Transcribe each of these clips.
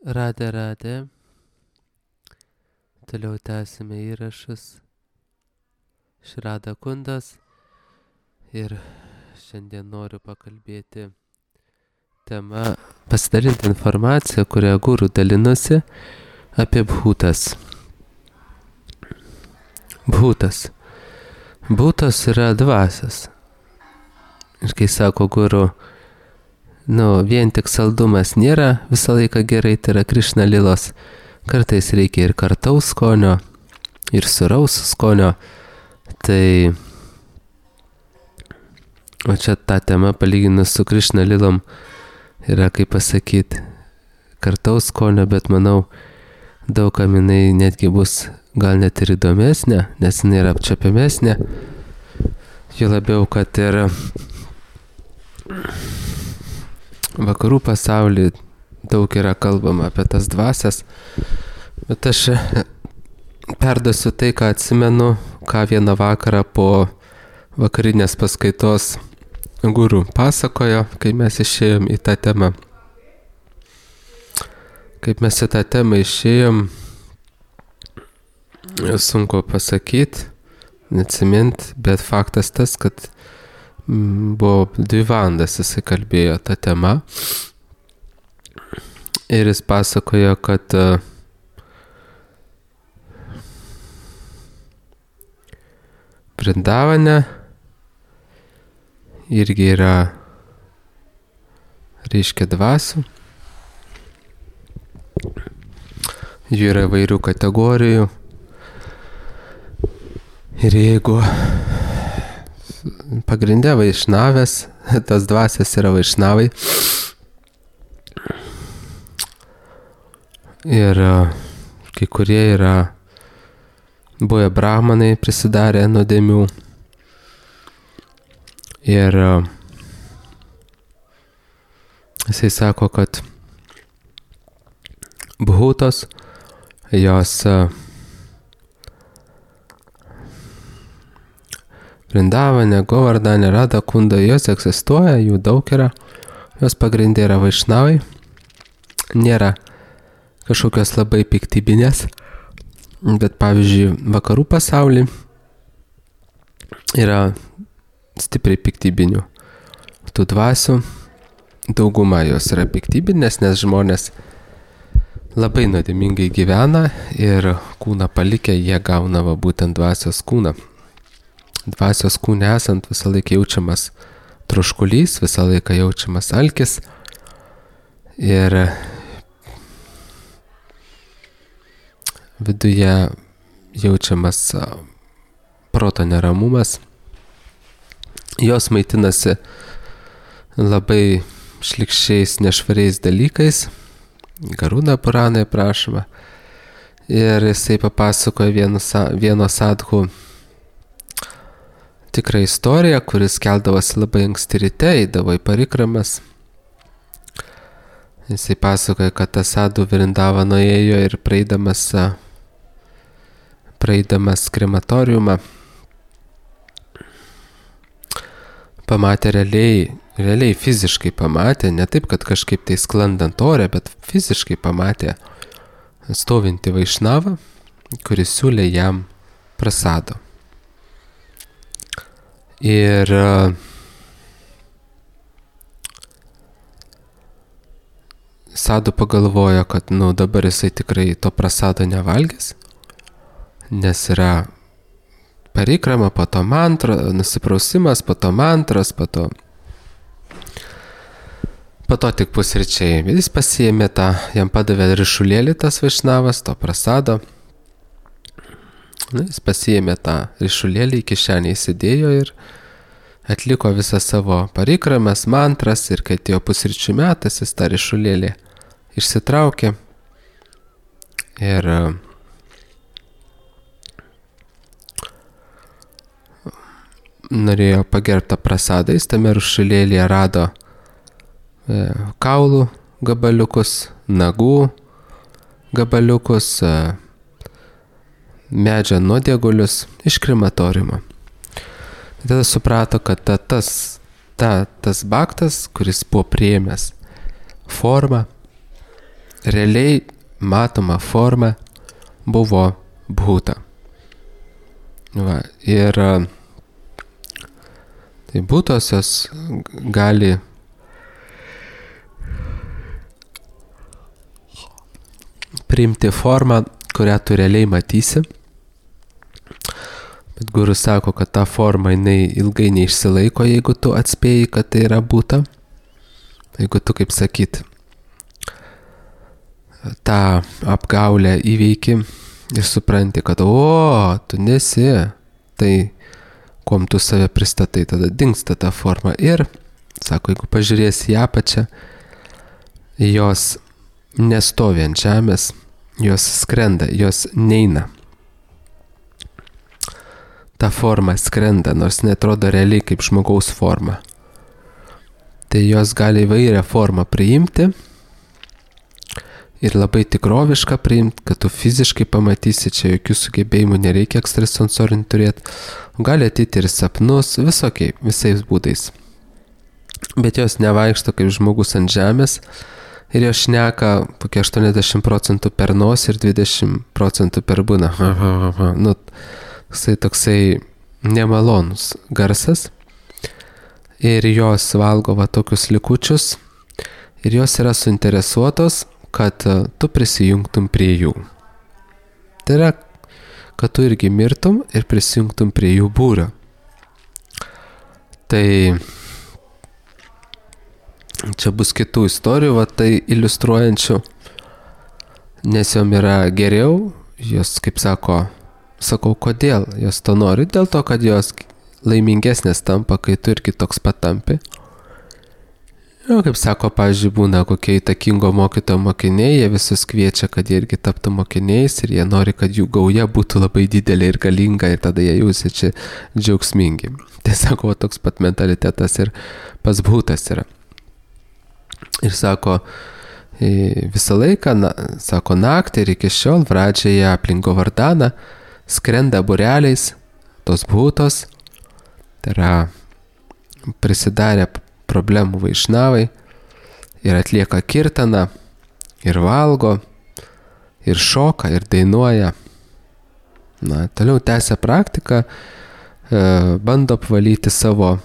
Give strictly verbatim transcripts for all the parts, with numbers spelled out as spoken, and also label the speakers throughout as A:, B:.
A: Radė, radė. Toliau tęsime įrašus. Šrada Kundas. Ir šiandien noriu pakalbėti tema, pasidalinti informaciją, kurią guru dalinosi apie bhutas. Bhutas. Bhutas yra dvasios. Ir kai sako guru, nu, vien tik saldumas nėra visą laiką gerai, tai yra Krišna lilos. Kartais reikia ir kartaus skonio, ir suraus skonio. Tai o čia ta tema palyginus su Krišna lilom yra, kaip pasakyti, kartaus skonio, bet manau, daug kam jinai netgi bus gal net ir įdomesnė, nes jinai yra apčiapiamesnė. Jo labiau, kad ir vakarų pasaulyje daug yra kalbama apie tas dvasias, bet aš perduosiu tai, ką atsimenu, ką vieną vakarą po vakarinės paskaitos guru pasakojo, kai mes išėjom į tą temą. Kaip mes į tą temą išėjom, sunku pasakyti, neatsimint, bet faktas tas, kad buvo dvi valandas jisai kalbėjo tą temą. Ir jis pasakojo, kad Vrindavane irgi yra, reiškia, dvasių. Jų yra įvairių kategorijų. Ir jeigu pagrindė vaišnavės, tas dvasias yra vaišnavai. Ir kai kurie yra buvę brahmanai prisidarę nuodėmių. Ir jisai sako, kad bhutos, jos Vrindavane, Govardhane, Radha Kunda, jos egzistuoja, jų daug yra. Jos pagrindė yra vaišnavai. Nėra kažkokios labai piktybinės, bet pavyzdžiui, vakarų pasauly yra stipriai piktybinių tų dvasių. Dauguma jos yra piktybinės, nes žmonės labai nuodėmingai gyvena ir kūną palikę jie gauna va, būtent dvasios kūną. Dvasios kūne esant visą laiką jaučiamas troškulys, visą laiką jaučiamas alkis ir viduje jaučiamas proto neramumas. Jos maitinasi labai šlykščiais, nešvariais dalykais. Garuna Puranai prašoma. Ir jisai papasakoja vieno, vieno sadhų tikrą istoriją, kuris keldavosi labai anksti ryte, eidavo į parikramas. Jisai pasakoja, kad tas sadhu Vrindavano ėjo ir praeidamas, praeidamas krematoriumą pamatė realiai, realiai fiziškai pamatė, ne taip, kad kažkaip tai sklandant ore, bet fiziškai pamatė stovintį vaišnavą, kuris siūlė jam prasado. Ir sadhu pagalvojo, kad nu, dabar jisai tikrai to prasado nevalgys, nes yra parikrama, po to mantra, nusiprausimas, po to mantras, po to, po to tik pusryčiai. Jis pasiėmė tą, jam padavė rišulėlį tas vaišnavas, to prasado. Nu, jis pasiėmė tą rišulėlį, į kišenę įsidėjo ir atliko visą savo parikramas, mantras, ir kai atėjo pusryčių metas, jis tą rišulėlį išsitraukė ir norėjo pagerbtą prasadą. Jis tame rišulėlyje rado e, kaulų gabaliukus, nagų gabaliukus, e, medžio nuodėgulius iš krematoriumo. Tada suprato, kad ta, tas, ta, tas bhaktas, kuris buvo priėmęs formą, realiai matoma forma buvo bhuta. Va, ir tai bhutos jos gali priimti formą, kurią tu realiai matysi. Bet guru sako, kad ta forma jinai ilgai neišsilaiko, jeigu tu atspėjai, kad tai yra bhuta. Jeigu tu, kaip sakyt, tą apgaulę įveiki ir supranti, kad o, tu nesi, tai kuom tu save pristatai, tada dingsta ta forma. Ir, sako, jeigu pažiūrėsi į apačią, jos nestovi ant žemės, jos skrenda, jos neina. Ta forma skrenda, nors netrodo realiai kaip žmogaus forma. Tai jos gali įvairią formą priimti ir labai tikrovišką priimti, kad tu fiziškai pamatysi, čia jokių sugebėjimų nereikia ekstrasensorinių turėti. Gali ateiti ir sapnus, visokiai, visais būdais. Bet jos nevaikšto kaip žmogus ant žemės ir jos šneka kokie aštuoniasdešimt procentų per nosį ir dvidešimt procentų per burną. Nu, toksai, toksai nemalonus garsas. Ir jos valgo va tokius likučius ir jos yra suinteresuotos, kad tu prisijungtum prie jų. Tai yra, kad tu irgi mirtum ir prisijungtum prie jų būrio. Tai čia bus kitų istorijų, va tai iliustruojančių, nes jom yra geriau, jos, kaip sako, sakau, kodėl jos to nori, dėl to, kad jos laimingesnės tampa, kai tu irgi toks patampi. Ir kaip sako, pavyzdžiui, būna kokie įtakingo mokytojo mokiniai, jie visus kviečia, kad jie irgi taptų mokiniais ir jie nori, kad jų gauja būtų labai didelė ir galinga ir tada jie jausia čia džiaugsmingi. Tai sako, toks pat mentalitetas ir pas bhutas yra. Ir sako, visą laiką, na, sako, naktį ir iki šiol Vradžėje aplink Govardaną skrenda būreliais tos bhutos, tai yra prisidarę problemų vaišnavai ir atlieka kirtaną, ir valgo, ir šoka, ir dainuoja. Na, toliau tęsia praktiką, e, bando apvalyti savo,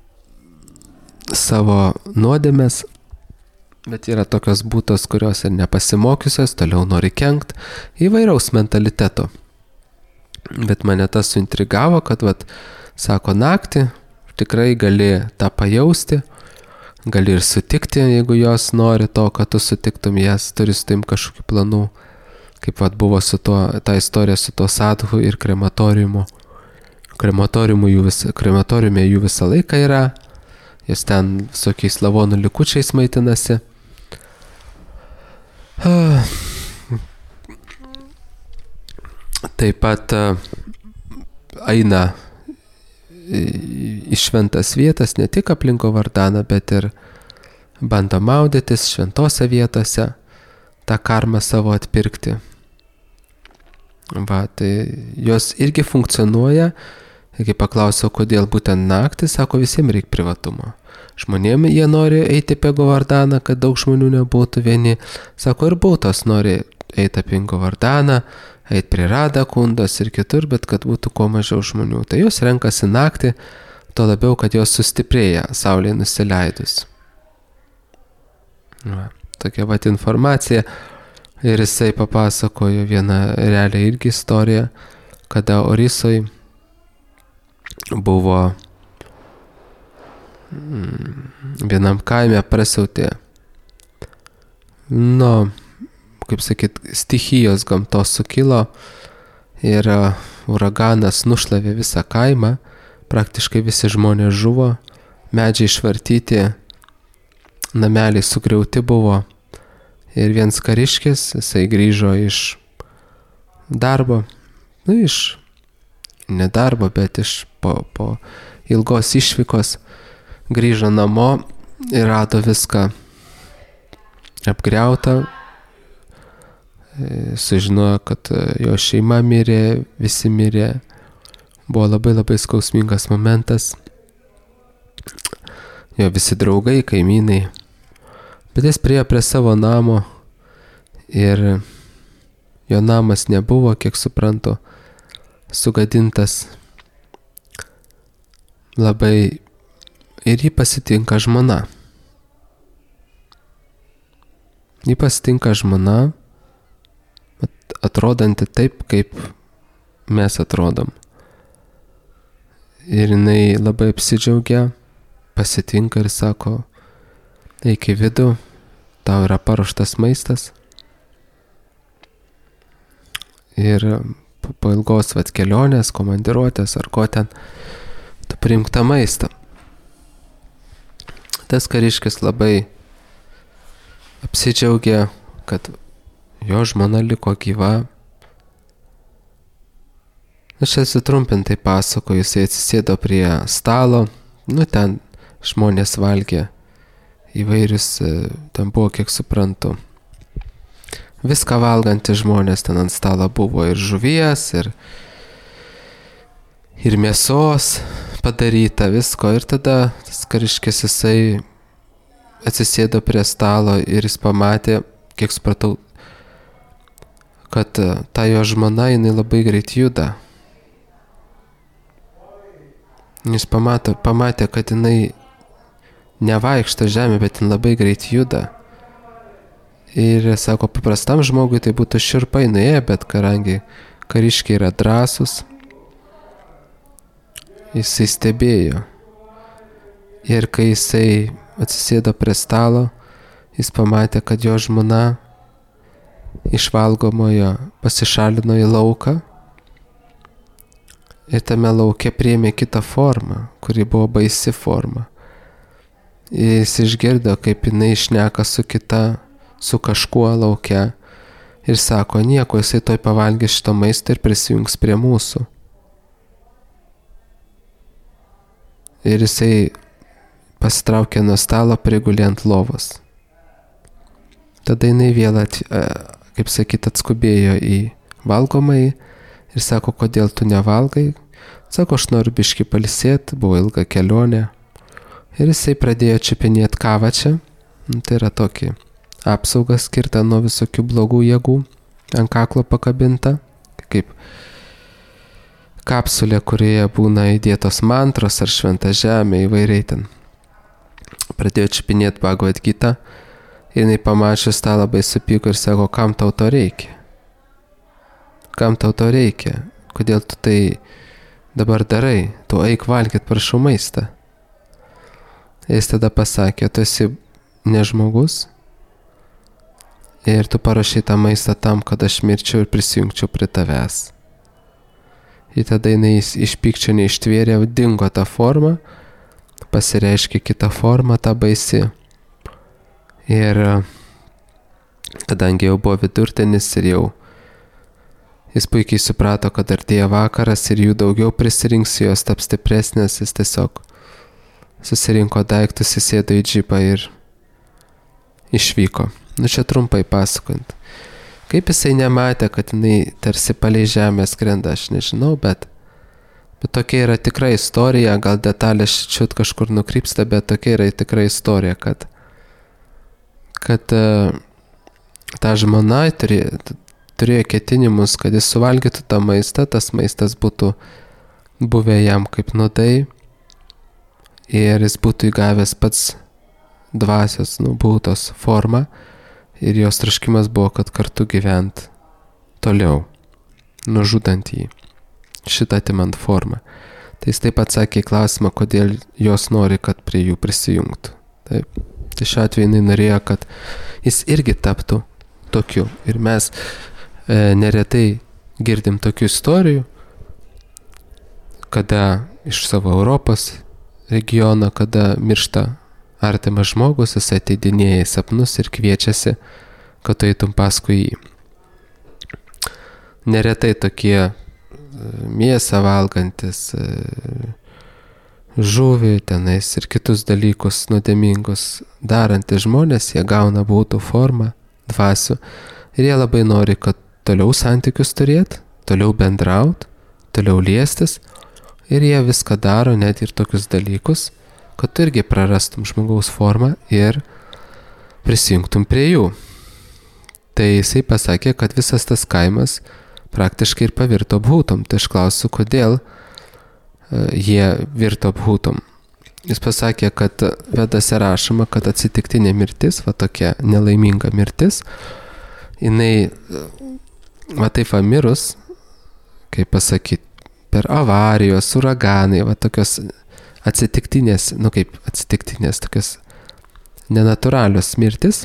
A: savo nuodėmes, bet yra tokios bhutos, kurios ir nepasimokiusios, toliau nori kenkt, įvairaus mentaliteto. Bet mane tas suintrigavo, kad, vat, sako, naktį tikrai gali tą pajausti, gali ir sutikti, jeigu jos nori to, kad tu sutiktum jas, turi su taim kažkokių planų, kaip vat buvo su to, ta istorija su to sadhu ir krematoriumu. Krematoriumu jų vis, krematoriume jų visą laiką yra, jos ten visokiais lavonų likučiais maitinasi. Taip pat eina į šventas vietas, ne tik aplink Govardaną, bet ir bando maudytis šventose vietose, tą karmą savo atpirkti. Va, tai jos irgi funkcionuoja, kai paklausiau, kodėl būtent naktį, sako, visiems reikia privatumo. Žmonėm jie nori eiti apie Govardaną, kad daug žmonių nebūtų vieni, sako, ir bhutos nori eiti apie Govardaną, eiti prie Radha Kundos ir kitur, bet kad būtų kuo mažiau žmonių. Tai jos renkasi naktį, to labiau, kad jos sustiprėja saulei nusileidus. Va, tokia vat informacija. Ir jisai papasakojo vieną realią irgi istoriją, kada Orisoj buvo vienam kaime prasiautė, nu, kaip sakyt, stichijos gamtos sukilo ir uraganas nušlavė visą kaimą, praktiškai visi žmonės žuvo, medžiai išvartyti, nameliai sugriauti buvo ir viens kariškis, jisai grįžo iš darbo, nu iš nedarbo, bet iš po, po ilgos išvykos, grįžo namo ir rado viską apgriautą, sužinojo, kad jo šeima mirė, visi mirė, buvo labai labai skausmingas momentas, jo visi draugai, kaimynai, bet jis priėjo prie savo namo ir jo namas nebuvo, kiek suprantu, sugadintas labai, ir jį pasitinka žmona. Jį pasitinka žmona, atrodanti taip, kaip mes atrodom. Ir jinai labai apsidžiaugia, pasitinka ir sako, eik į vidų, tau yra paruoštas maistas. Ir po ilgos vat kelionės, komandiruotės ar ko ten, tu priimk tą maistą. Tas kariškis labai apsidžiaugė, kad jo žmona liko gyva. Aš sutrumpintai pasakoju, jisai atsisėdo prie stalo, nu ten žmonės valgė įvairius, ten buvo, kiek suprantu, viską valgantys žmonės, ten ant stalo buvo ir žuvies, ir, ir mėsos padaryta, visko. Ir tada tas kariškis jisai atsisėdo prie stalo ir jis pamatė, kiek supratau, kad ta jo žmona, jinai labai greit juda. Jis pamato, pamatė, kad jinai nevaikšto žemė, bet jin labai greit juda. Ir sako, paprastam žmogui tai būtų šiurpai nuėję, bet kadangi kariškiai yra drąsus, jisai stebėjo. Ir kai jisai atsisėdo prie stalo, jis pamatė, kad jo žmona iš valgomojo pasišalino į lauką ir tame lauke priėmė kitą formą, kuri buvo baisi forma. Jis išgirdo, kaip jinai šneka su kita, su kažkuo lauke ir sako, nieko, jisai toj pavalgys šito maisto ir prisijungs prie mūsų. Ir jisai pasitraukė nuo stalo, prigulė ant lovos. Tada jinai vėl, at, kaip sakyt, atskubėjo į valgomąjį ir sako, kodėl tu nevalgai? Sako, aš noriu biškį pailsėti, buvo ilga kelionė. Ir jisai pradėjo čiupinėti kavą čia. Tai yra tokį apsaugą skirtą nuo visokių blogų jėgų, ant kaklo pakabinta, kaip kapsulė, kurioje būna įdėtos mantros ar šventa žemė, įvairiai ten. Pradėjo čiupinėti Bhagavad Gitą ir jinai pamačius tą labai supyko ir sako, kam tau to reikia? Kam tau to reikia? Kodėl tu tai dabar darai? Tu eik valgyt, prašau, maistą. Jis tada pasakė, tu esi ne žmogus ir tu parašai tą maistą tam, kad aš mirčiau ir prisijungčiau prie tavęs. Ir tada jinai iš pykčio neištvėrė, dingo tą formą, pasireiškė kitą formą, tą baisi. Ir kadangi jau buvo vidurtienis ir jau jis puikiai suprato, kad artėja vakaras ir jų daugiau prisirinks, jos taps stipresnės, jis tiesiog susirinko daiktus, įsėdo į džipą ir išvyko. Nu čia trumpai pasakant. Kaip jisai nematė, kad jinai tarsi palei žemę skrenda, aš nežinau, bet, bet tokia yra tikra istorija, gal detalės čiut kažkur nukrypsta, bet tokia yra tikra istorija, kad, kad uh, ta žmona turėjo, turėjo ketinimus, kad jis suvalgytų tą maistą, tas maistas būtų buvę jam kaip nuodai ir jis būtų įgavęs pats dvasios, nu, būtos formą. Ir jos troškimas buvo, kad kartu gyvent toliau, nužudant jį, šitą atimant formą. Tai jis taip atsakė į klausimą, kodėl jos nori, kad prie jų prisijungtų. Taip. Tai šiuo atveju jinai norėjo, kad jis irgi taptų tokiu. Ir mes e, neretai girdim tokių istorijų, kada iš savo Europos regiono, kada miršta artimas žmogus, jis ateidinėja į sapnus ir kviečiasi, kad tu eitum paskui jį. Neretai tokie mėsą valgantis, žuvį tenais ir kitus dalykus nuodėmingus darantys žmonės, jie gauna būtų formą, dvasių ir jie labai nori, kad toliau santykius turėt, toliau bendraut, toliau liestis ir jie viską daro, net ir tokius dalykus, kad tu irgi prarastum žmogaus formą ir prisijungtum prie jų. Tai jisai pasakė, kad visas tas kaimas praktiškai ir pavirto bhutom. Tai aš klausiu, kodėl jie virto bhutom. Jis pasakė, kad Vedose rašoma, kad atsitiktinė mirtis, va tokia nelaiminga mirtis, jinai, va taip va mirus, kaip pasakyti, per avarijos, uraganai, va tokios atsitiktinės, nu kaip atsitiktinės, tokios nenatūralios mirtis.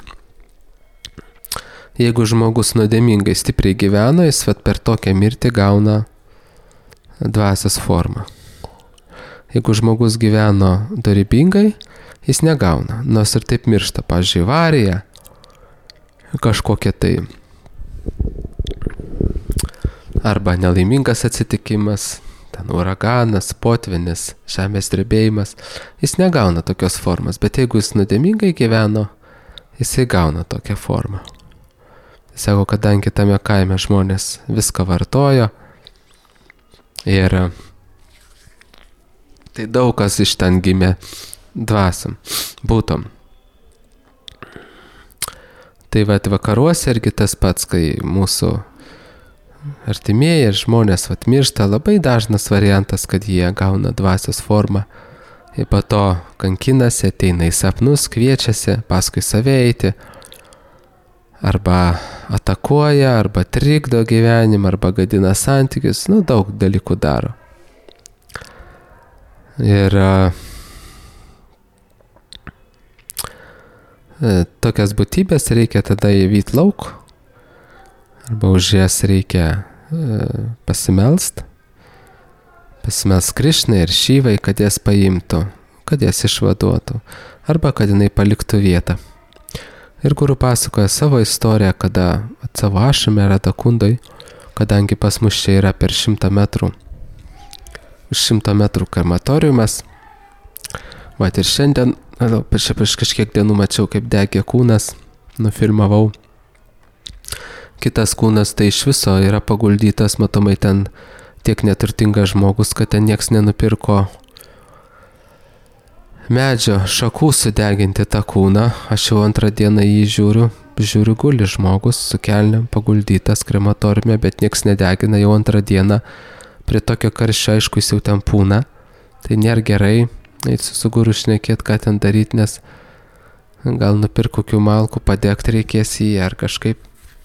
A: Jeigu žmogus nuodėmingai stipriai gyvena, jis vat per tokią mirtį gauna dvasios formą. Jeigu žmogus gyveno dorybingai, jis negauna, nors ir taip miršta, pavyzdžiui, avarija, kažkokia tai arba nelaimingas atsitikimas, ten uraganas, potvinis, žemės drebėjimas, jis negauna tokios formos, bet jeigu jis nuodėmingai gyveno, jisai gauna tokią formą. Jis sako, kadangi tame kaime žmonės viską vartojo ir tai daug kas iš ten gimė dvasiam, būtom. Tai vat vakaruose irgi tas pats, kai mūsų artimieji ir žmonės vat miršta, labai dažnas variantas, kad jie gauna dvasios formą. Ir po to kankinasi, ateina į sapnus, kviečiasi, paskui save eiti, arba atakuoja, arba trikdo gyvenimą, arba gadina santykius, nu daug dalykų daro. Ir e, tokias būtybės reikia tada įvyt lauk, arba už jas reikia e, pasimelst, pasimelst Krišnai ir Šyvai, kad jas paimtų, kad jas išvaduotų, arba kad jinai paliktų vietą. Ir Guru pasakoja savo istoriją, kada savo ašrame Radakundoj, kadangi pas mus čia yra per šimtą metrų, už šimto metrų krematoriumas. Vat ir šiandien, prieš kažkiek dienų mačiau, kaip degė kūnas, nufilmavau. Kitas kūnas tai iš viso yra paguldytas, matomai ten tiek neturtingas žmogus, kad ten nieks nenupirko medžio šakų sudeginti tą kūną. Aš jau antrą dieną jį žiūriu, žiūriu guli žmogus su kelniam paguldytas krematoriume, bet nieks nedegina jau antrą dieną. Prie tokio karščio, aišku, jis jau ten pūna, tai nėra gerai, eiti su Guru šnekėt, ką ten daryti, nes gal nupirk kokių malkų, padegti reikės jį ar kažkaip.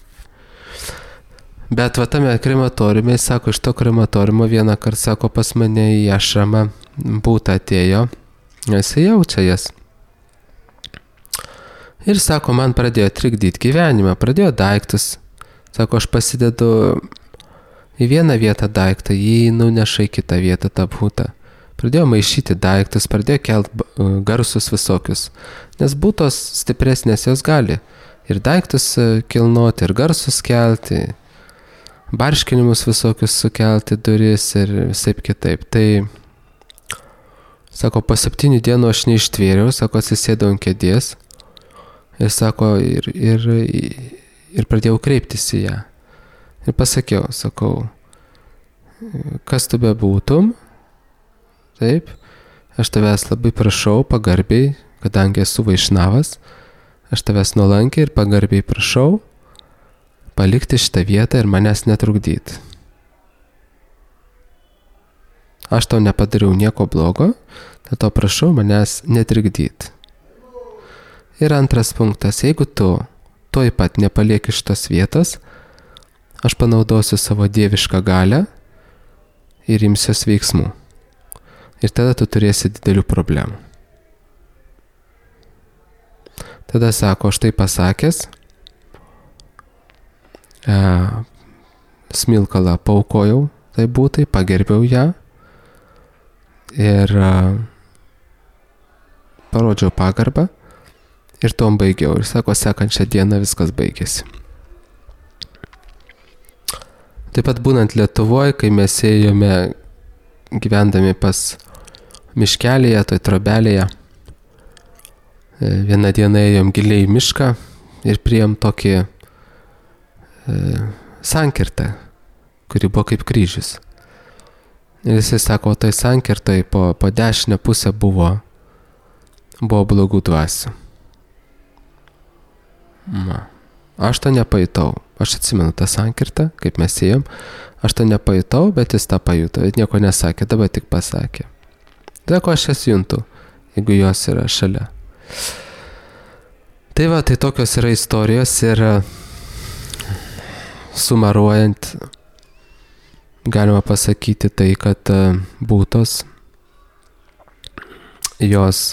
A: Bet va tame krematoriume, jis sako, iš to krematoriumo vieną kartą, sako, pas mane į ašramą būtą atėjo, jis jaučia jas. Ir sako, man pradėjo trikdyti gyvenimą, pradėjo daiktus, sako, aš pasidedu į vieną vietą daiktą, jį nuneša į kitą vietą tą būtą. Pradėjo maišyti daiktus, pradėjo kelt garsus visokius, nes būtos stipresnės jos gali ir daiktus kilnoti, ir garsus kelti, barškinimus visokius sukelti, duris ir visaip kitaip. Tai, sako, po septynių dienų aš neištvėriau, sako, atsisėdau ant kėdės ir, sako, ir, ir, ir pradėjau kreiptis į ją. Ir pasakiau, sakau, kas tu bebūtum, taip, aš tavęs labai prašau pagarbiai, kadangi esu vaišnavas, aš tavęs nuolankiai ir pagarbiai prašau palikti šitą vietą ir manęs netrukdyti. Aš tau nepadariau nieko blogo, tad to prašau manęs netrikdyti. Ir antras punktas, jeigu tu tuoj pat nepalieki šitos vietos, aš panaudosiu savo dievišką galią ir imsiuos veiksmų. Ir tada tu turėsi didelių problemų. Tada sako, aš tai pasakęs, e, smilkalą paaukojau, tai būtai, pagerbiau ją ir e, parodžiau pagarbą ir tom baigiau. Ir sako, sekančią dieną viskas baigėsi. Taip pat būnant Lietuvoje, kai mes ėjome gyvendami pas miškelėje, toj trobelėje, vieną dieną ėjom giliai į mišką ir priėjom tokį e, sankirtą, kuri buvo kaip kryžius. Ir jisai sako, toj sankirtoj po, po dešinę pusę buvo, buvo blogų dvasių. Ma. aš to nepajutau. Aš atsimenu tą sankirtą, kaip mes ėjom. Aš to nepajutau, bet jis tą pajuto. Ir nieko nesakė, dabar tik pasakė. Sako, aš jas juntu, jeigu jos yra šalia. Tai va, tai tokios yra istorijos ir sumaruojant galima pasakyti tai, kad būtos jos,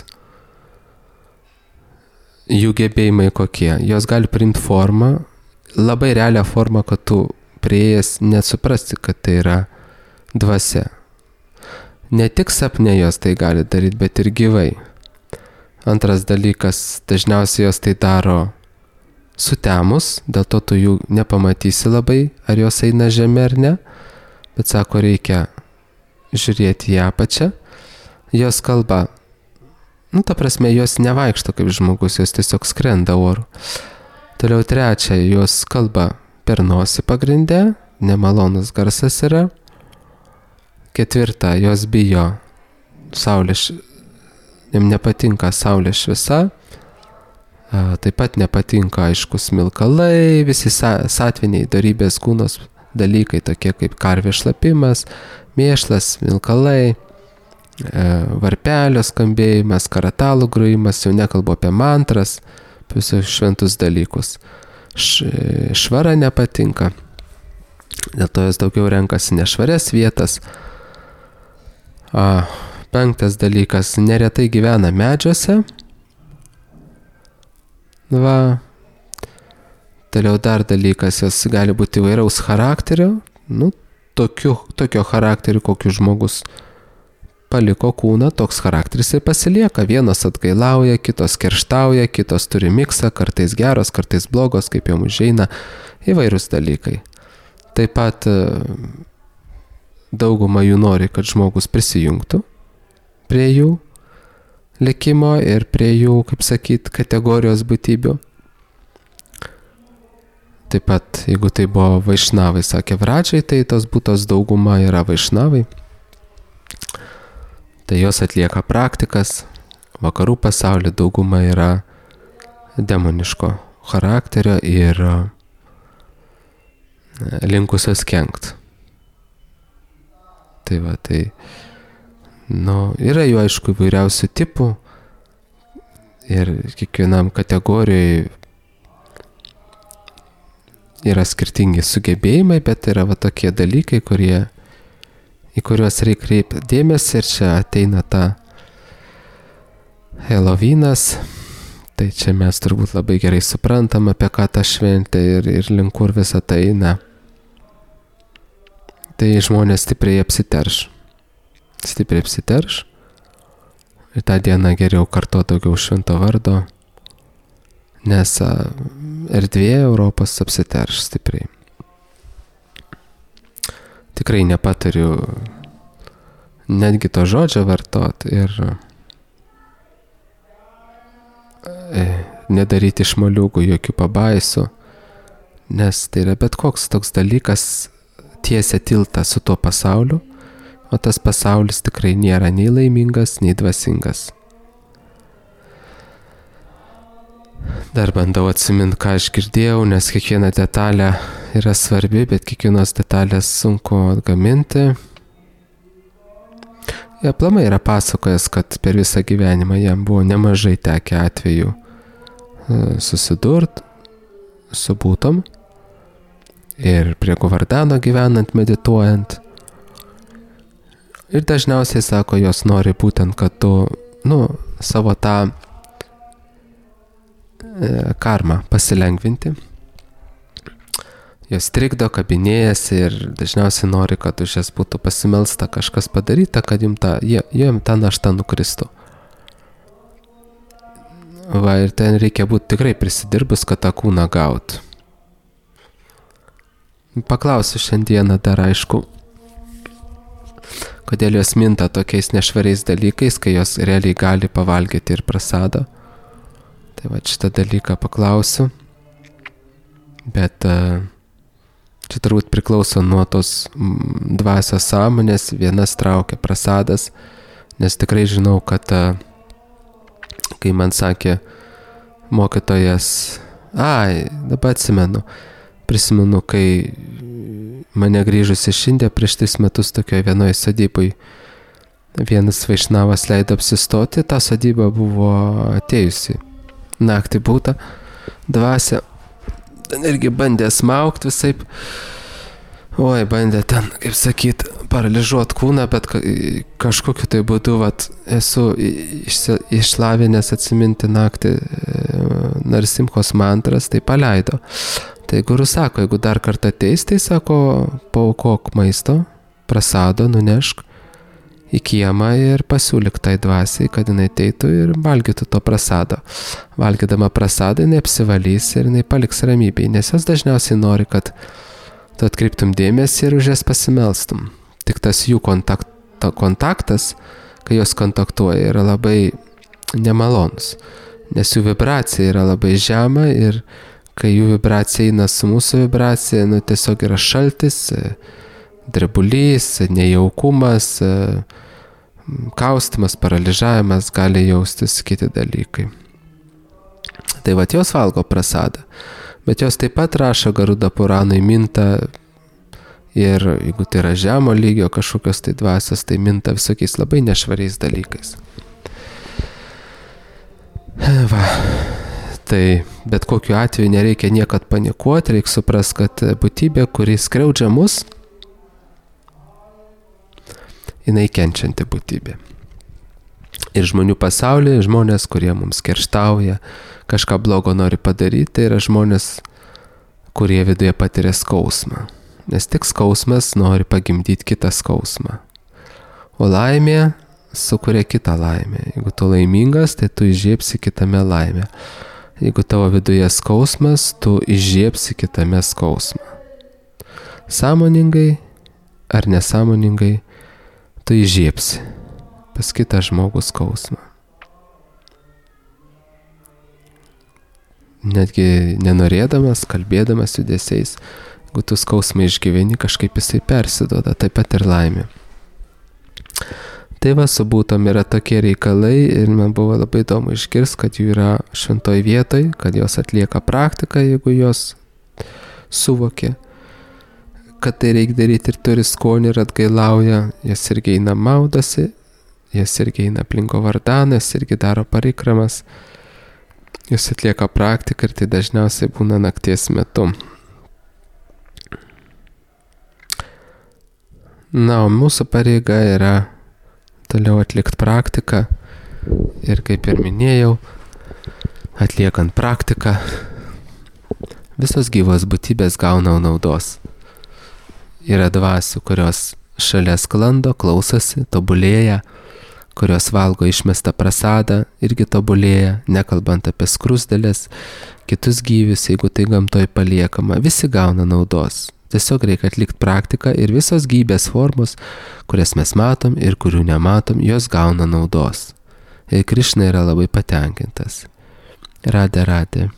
A: jų gebėjimai kokie. Jos gali priimti formą, labai realią formą, kad tu prieėjęs nesuprasti, kad tai yra dvasia. Ne tik sapne jos tai gali daryti, bet ir gyvai. Antras dalykas, dažniausiai jos tai daro sutemus, dėl to tu jų nepamatysi labai, ar jos eina žemė ar ne, bet sako, reikia žiūrėti į apačią. Jos kalba, nu, ta prasme, jos nevaikšto kaip žmogus, jos tiesiog skrenda oru. Toliau trečia, jos kalba per nosį pagrindę, nemalonus garsas yra. Ketvirta, jos bijo saulės, jam nepatinka saulės šviesa. Taip pat nepatinka, aišku, smilkalai, visi satviniai dorybės kūnos dalykai, tokie kaip karvės šlapimas, mėšlas, smilkalai, varpelio skambėjimas, karatalų grojimas, jau nekalbu apie mantras, visus šventus dalykus. Švara nepatinka, dėl to jos daugiau renkasi nešvarias vietas. A, penktas dalykas, neretai gyvena medžiuose. Va, toliau dar dalykas, jos gali būti įvairaus charakterio, nu, tokiu, tokio charakterio, kokiu žmogus paliko kūną, toks charakteris ir pasilieka. Vienos atgailauja, kitos kerštauja, kitos turi miksą, kartais geros, kartais blogos, kaip jom užeina, įvairūs dalykai. Taip pat dauguma jų nori, kad žmogus prisijungtų prie jų likimo ir prie jų, kaip sakyt, kategorijos būtybių. Taip pat, jeigu tai buvo vaišnavai, sakė Vradžiai, tai tos būtos dauguma yra vaišnavai. Tai jos atlieka praktikas, vakarų pasaulio dauguma yra demoniško charakterio ir linkusios kenkt. Tai va, tai nu, yra jų, aišku, įvairiausių tipų ir kiekvienam kategorijai yra skirtingi sugebėjimai, bet yra va tokie dalykai, kurie, į kuriuos reikia kreipti dėmesį ir čia ateina ta Helovynas. Tai čia mes turbūt labai gerai suprantam, apie ką ta šventė ir, ir link kur visą tai eina. Tai žmonės stipriai apsiterš. Stipriai apsiterš. Ir tą dieną geriau karto daugiau švento vardo, nes erdvė Europos apsiterš stipriai. Tikrai nepatariu netgi to žodžio vartot ir nedaryti iš moliūgų jokių pabaisų, nes tai yra bet koks toks dalykas tiesia tiltą su tuo pasauliu, o tas pasaulis tikrai nėra nei laimingas, nei dvasingas. Dar bandau atsiminti, ką aš girdėjau, nes kiekviena detalė yra svarbi, bet kiekvienos detalės sunku atgaminti. Jie aplamai yra pasakojęs, kad per visą gyvenimą jam buvo nemažai tekę atvejų susidurt su būtom ir prie Govardano gyvenant, medituojant. Ir dažniausiai, sako, jos nori būtent, kad tu, nu, savo tą e, karmą pasilengvinti. Jos trikdo, kabinėjasi ir dažniausiai nori, kad už jas būtų pasimelsta kažkas padaryta, kad jiem ta, jiem ta našta nukristų. Va, ir ten reikia būti tikrai prisidirbus, kad tą kūną gaut. Paklausiu šiandieną dar, aišku, kodėl jos minta tokiais nešvariais dalykais, kai jos realiai gali pavalgyti ir prasadą. Tai va, šitą dalyką paklausiu. Bet čia turbūt priklauso nuo tos dvasios sąmonės. Vienas traukia prasadas, nes tikrai žinau, kad kai man sakė mokytojas Ai, dabar atsimenu. Prisimenu, kai mane grįžus iš Indiją prieš tris metus tokioje vienoje sodybai vienas vaišnavas leido apsistoti, ta sodyba buvo atėjusi. Naktį būta dvasia. Ten irgi bandė smaugti visaip. Oi, bandė ten, kaip sakyt, paralyžuot kūną, bet kažkokiu tai būdu, vat, esu išlavinęs atsiminti naktį Narsimhos mantras, tai paleido. Tai guru sako, jeigu dar kartą ateis, tai sako, paaukok maisto, prasado, nunešk į kiemą ir pasiūlyk tai dvasiai, kad jinai ateitų ir valgytų to prasado. Valgydama prasadą, jinai apsivalys ir jinai paliks ramybėj, nes jos dažniausiai nori, kad tu atkreiptum dėmesį ir už jas pasimelstum. Tik tas jų kontakta, kontaktas, kai jos kontaktuoja, yra labai nemalonus, nes jų vibracija yra labai žema ir kai jų vibracija eina su mūsų vibracija, nu tiesiog yra šaltis, drebulys, nejaukumas, kaustimas, paralyžavimas, gali jaustis kiti dalykai. Tai vat jos valgo prasadą. Bet jos taip pat rašo Garuda Puranui minta ir jeigu tai yra žemo lygio kažkokios tai dvasios, tai minta visokiais labai nešvariais dalykais. Va, tai bet kokiu atveju nereikia niekad panikuoti, reikia suprast, kad būtybė, kuri skriaudžia mus, jinai kenčianti būtybė. Ir žmonių pasaulyje, žmonės, kurie mums kerštauja, kažką blogo nori padaryti, tai yra žmonės, kurie viduje patiria skausmą. Nes tik skausmas nori pagimdyti kitą skausmą. O laimė sukuria kitą laimę. Jeigu tu laimingas, tai tu įžiebsi kitame laimę. Jeigu tavo viduje skausmas, tu įžiebsi kitame skausmą. Sąmoningai ar nesąmoningai, tu įžiebsi pas kitą žmogų skausmą. Netgi nenorėdamas, kalbėdamas judesiais, jeigu tu skausmą išgyveni, kažkaip jisai persiduoda, taip pat ir laimė. Tai va, su būtom yra tokie reikalai ir man buvo labai įdomu išgirsti, kad jų yra šventoj vietoj, kad jos atlieka praktiką, jeigu jos suvokė, kad tai reikia daryti ir turi skonį ir atgailauja, jas irgi eina maudosi, jas irgi eina aplinko vardaną, jas irgi daro parikramas, jas atlieka praktiką ir tai dažniausiai būna nakties metu. Na, o mūsų pareiga yra toliau atlikti praktiką ir kaip ir minėjau, atliekant praktiką, visos gyvos būtybės gauna naudos. Yra dvasių, kurios šalia sklando, klausosi, tobulėja, kurios valgo išmestą prasadą, irgi tobulėja, nekalbant apie skrusdėles, kitus gyvius, jeigu tai gamtoj paliekama, visi gauna naudos. Tiesiog reikia atlikti praktiką ir visos gyvybės formos, kurias mes matom ir kurių nematom, jos gauna naudos. Ir Krišna yra labai patenkintas. Radė, radė.